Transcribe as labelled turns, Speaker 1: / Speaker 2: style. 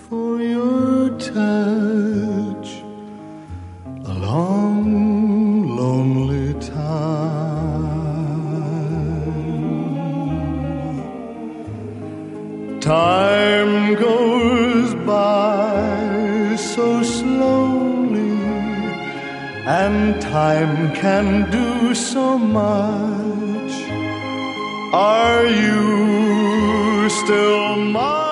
Speaker 1: for your touch. A long, lonely time. Time goes by so slowly, and time can do so much. Are you still mine?